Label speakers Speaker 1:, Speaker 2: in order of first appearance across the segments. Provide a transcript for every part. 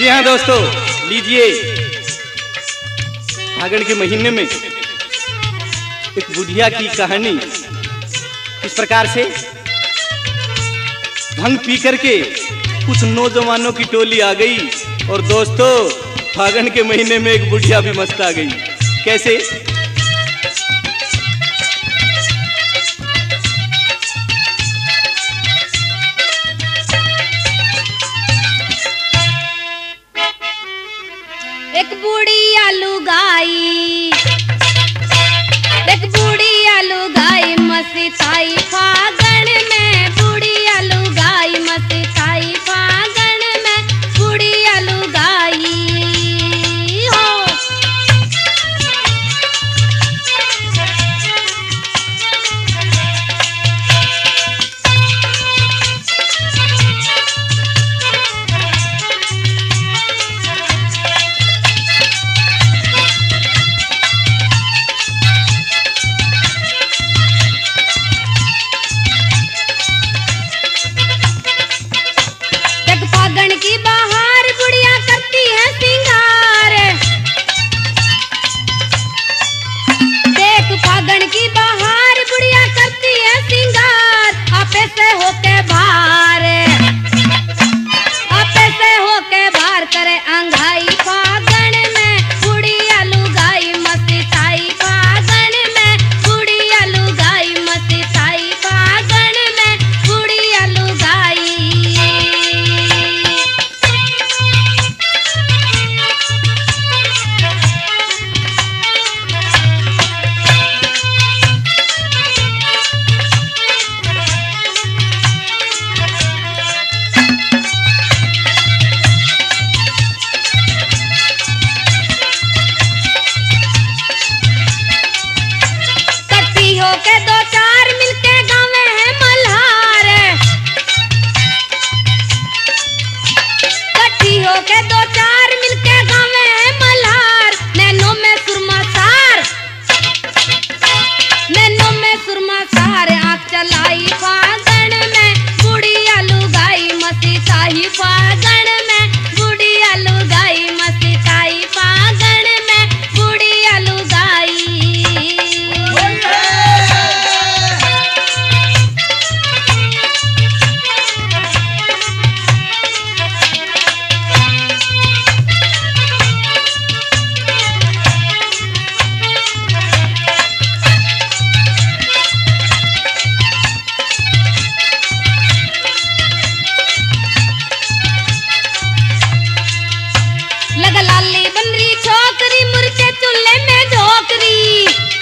Speaker 1: जी हाँ दोस्तों, लीजिए फागुन के महीने में एक बुढ़िया की कहानी। इस प्रकार से भंग पी करके कुछ नौजवानों की टोली आ गई और दोस्तों फागुन के महीने में एक बुढ़िया भी मस्त आ गई। कैसे?
Speaker 2: एक बूढ़ी आलू गाई, एक बूढ़ी आलू गाई मस्ती थाई फागण में, बूढ़ी आलू गाई मस्ती थाई फागण में, बूढ़ी आलू गाई हो। फागण की बहार बुढ़िया करती है सिंगार, देख फागण की बहार बुढ़िया करती है सिंगार, आपे से होके बाहर, आपे से होके बाहर करे अंगाई फागण में, बुढ़िया लुगाई मस्ती थाई फागण में, बुढ़िया लुगाई मस्ती थाई फागण में, बुढ़िया लुगाई। के दो चार मिलके गावे हैं मल्हार, कट्ठी हो के दो चार मिलके गावे हैं मल्हार, नैनो में सुरमा सार, नैनो में सुरमा सार, आँख चलाई फागण में, बुढ़िया लुगाई मस्ती थाई फागण में, बुढ़िया लुगाई मस्ती थाई फागण में, बुढ़िया लुगाई। लगा लाली बनरी छोकरी मुर्चे चूल्हे में झोकरी,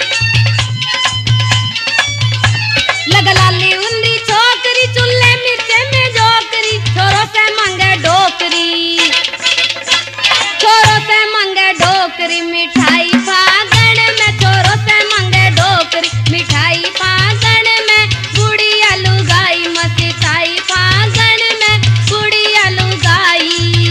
Speaker 2: लगा लाली बनरी छोकरी चूल्हे मिर्चे में झोकरी, छोरों से मांगे डोकरी, छोरों से मांगे डोकरी, मिठाई फागण में, छोरों से मांगे डोकरी, मिठाई फागण में, बुढ़िया लुगाई मस्ती थाई फागण में, बुढ़िया लुगाई।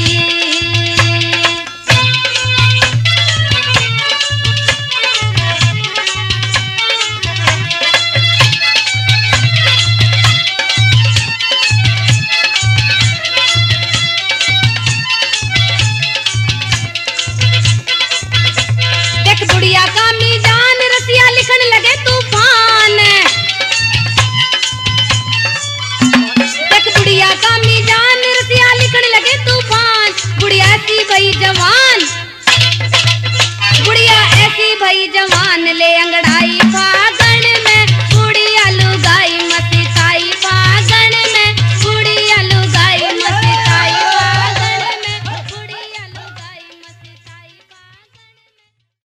Speaker 2: देख बुढ़िया का मीजान रसिया लिखन लगे तूफान, देख बुढ़िया का मीजान रसिया लिखन लगे तूफान, बुढ़िया ऐसी भई जवान, बुढ़िया ऐसी भई जवान ले अंगड़ाई फा